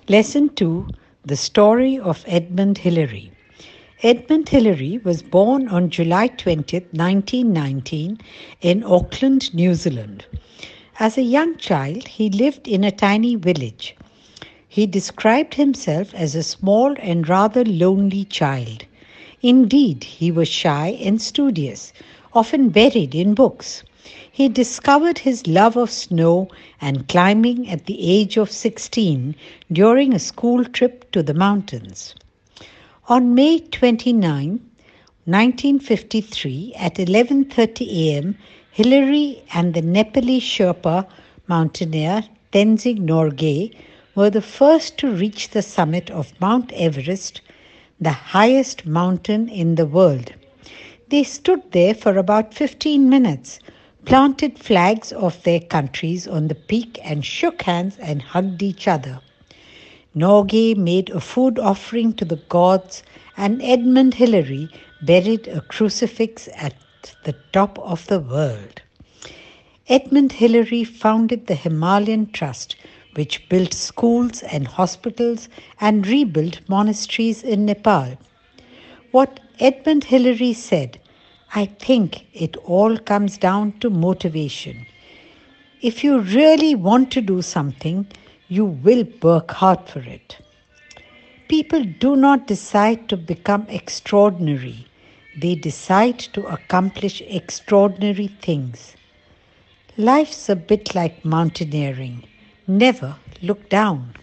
Lesson 2: The Story of Edmund Hillary. Edmund Hillary was born on July 20th, 1919, in Auckland, New Zealand. As a young child, he lived in a tiny village. He described himself as a small and rather lonely child. Indeed, he was shy and studious, often buried in books. He discovered his love of snow and climbing at the age of 16 during a school trip to the mountains. On May 29, 1953, at 11:30 a.m., Hillary and the Nepali Sherpa mountaineer Tenzing Norgay were the first to reach the summit of Mount Everest, the highest mountain in the world. They stood there for about 15 minutes, planted flags of their countries on the peak, and shook hands and hugged each other. Norgay made a food offering to the gods, and Edmund Hillary buried a crucifix at the top of the world. Edmund Hillary founded the Himalayan Trust, which built schools and hospitals and rebuilt monasteries in Nepal. What Edmund Hillary said, "I think it all comes down to motivation. If you really want to do something, you will work hard for it." People do not decide to become extraordinary. They decide to accomplish extraordinary things. Life's a bit like mountaineering. Never look down.